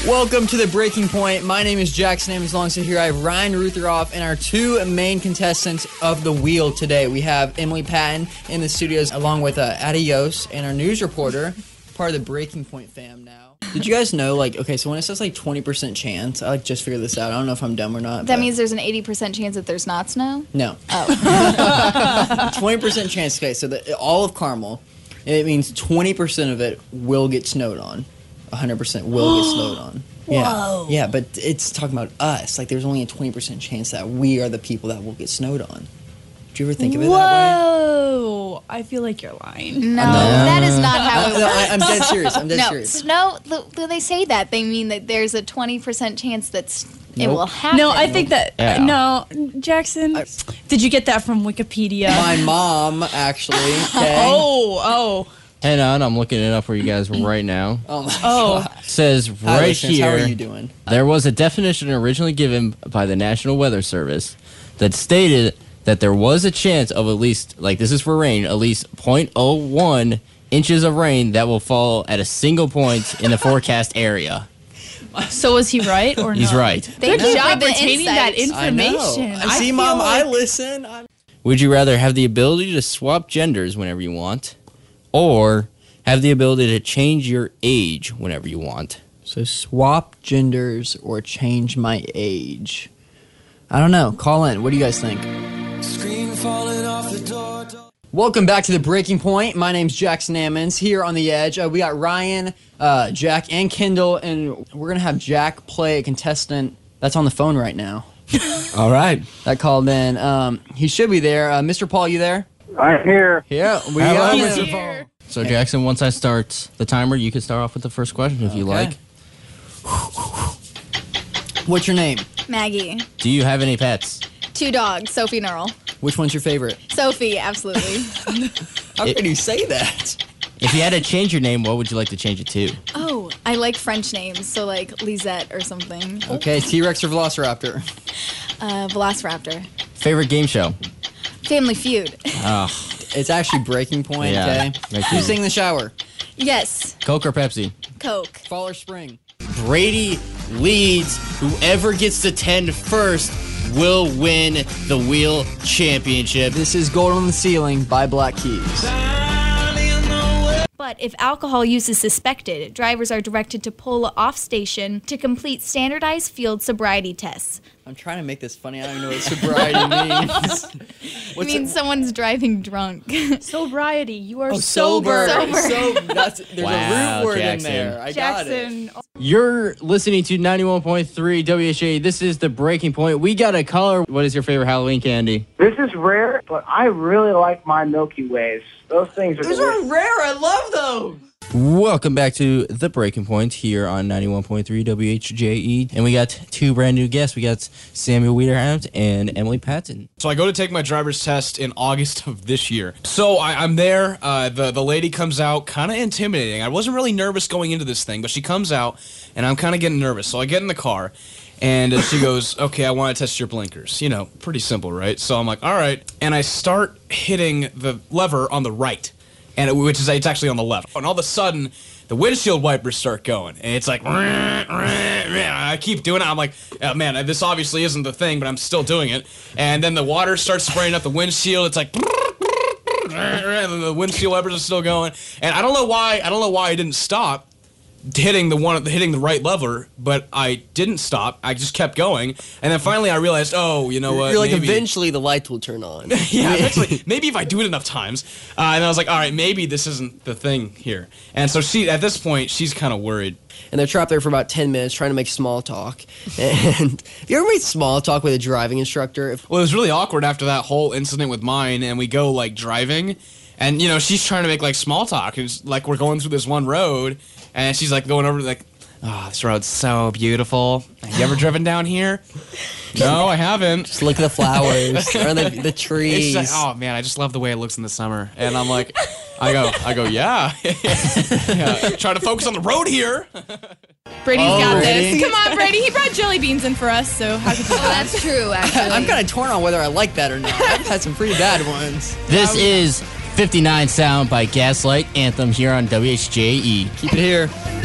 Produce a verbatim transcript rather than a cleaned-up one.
Welcome to The Breaking Point. My name is Jackson Ammons. Alongside here, I have Ryan Rutheroff and our two main contestants of the wheel today. We have Emily Patton in the studios, along with uh, Adios and our news reporter, part of the Breaking Point fam now. Did you guys know, like, okay, so when it says, like, twenty percent chance, I, like, just figured this out. I don't know if I'm dumb or not. That means there's an eighty percent chance that there's not snow? No. Oh. twenty percent chance, okay, so the, all of Carmel, it means twenty percent of it will get snowed on. one hundred percent will get snowed on. Yeah. Whoa. Yeah, but it's talking about us. Like, there's only a twenty percent chance that we are the people that will get snowed on. Did you ever think of it Whoa. that Whoa! I feel like you're lying. No, that is not how it way? works. I, I'm dead serious. I'm dead no, serious. snow, when they say that, they mean that there's a twenty percent chance that s- it Nope. will happen. No, I think that Yeah. no, Jackson. I- did you get that from Wikipedia? My mom, actually. Okay. Oh, oh, Hang on, I'm looking it up for you guys right now. Oh, my oh. God. Says Hi, right listeners, here, how are you doing? there was a definition originally given by the National Weather Service that stated that there was a chance of at least, like this is for rain, at least zero point zero one inches of rain that will fall at a single point in the forecast area. So was he right or He's no? right. Thank Good you job for the retaining that insights. I know. information. I see, feel Mom, I like- listen. I'm... Would you rather have the ability to swap genders whenever you want, or have the ability to change your age whenever you want? So swap genders or change my age. I don't know. Call in. What do you guys think? Screen falling off the door. Welcome back to The Breaking Point. My name's Jackson Ammons here on The Edge. Uh, we got Ryan, uh, Jack, and Kendall, and we're going to have Jack play a contestant that's on the phone right now. All right. That called in. Um, he should be there. Uh, Mister Paul, you there? I'm here. Yeah, we Hello, got He's him. here. So, Jackson, once I start the timer, you can start off with the first question if you Okay. like. What's your name? Maggie. Do you have any pets? Two dogs, Sophie and Earl. Which one's your favorite? Sophie, absolutely. How It- could you say that? If you had to change your name, what would you like to change it to? Oh, I like French names, so like Lisette or something. Okay, T-Rex or Velociraptor? Uh, Velociraptor. Favorite game show? Family Feud. Oh, It's actually Breaking Point, Yeah, okay? Breaking. Who's singing in the shower? Yes, Coke or Pepsi? Coke. Fall or spring? Brady leads. Whoever gets to ten first will win the wheel championship. This is Gold on the Ceiling by Black Keys. But if alcohol use is suspected, drivers are directed to pull off station to complete standardized field sobriety tests. I'm trying to make this funny. I don't even know what sobriety means. It What's means someone's driving drunk. Sobriety. You are Oh, sober. sober. So that's there's Wow, a root word Jackson. in there. I got it. Jackson. You're listening to ninety-one point three W H A. This is the Breaking Point. We got a caller. What is your favorite Halloween candy? This is rare, but I really like my Milky Ways. Those things are Those delicious. are rare. I love those. Welcome back to the Breaking Point here on ninety-one point three W H J E. And we got two brand new guests. We got Samuel Wiederhaupt and Emily Patton. So I go to take my driver's test in August of this year. So I, I'm there. Uh, the the lady comes out, kind of intimidating. I wasn't really nervous going into this thing, but she comes out, and I'm kind of getting nervous. So I get in the car, and uh, she goes, "Okay, I want to test your blinkers." You know, pretty simple, right? So I'm like, "All right," and I start hitting the lever on the right, and it, which is it's actually on the left. And all of a sudden, the windshield wipers start going, and it's like, I keep doing it. I'm like, oh, man, this obviously isn't the thing, but I'm still doing it. And then the water starts spraying up the windshield. It's like, and the windshield wipers are still going. And I don't know why. I don't know why I didn't stop hitting the one, hitting the right lever, but I didn't stop. I just kept going, and then finally I realized, oh, you know what? You're like, maybe- eventually the lights will turn on. yeah, eventually, maybe if I do it enough times. Uh, and I was like, all right, maybe this isn't the thing here. And so she, at this point, she's kind of worried. And they're trapped there for about ten minutes trying to make small talk. And have you ever made small talk with a driving instructor? If, Well, it was really awkward after that whole incident with mine, and we go like driving, and you know she's trying to make like small talk. It's like we're going through this one road, and she's like going over like, oh, this road's so beautiful. Have you ever driven down here? No, I haven't. just look at the flowers or the, the It's trees. like, oh man, I just love the way it looks in the summer. And I'm like, I go, I go, yeah, yeah. Trying to focus on the road here. Brady's Oh, got Brady. this. Come on, Brady. He brought jelly beans in for us, so how could you Oh, that's true, actually. I'm kind of torn on whether I like that or not. I've had some pretty bad ones. This is fifty-nine Sound by Gaslight Anthem here on W H J E. Keep it here.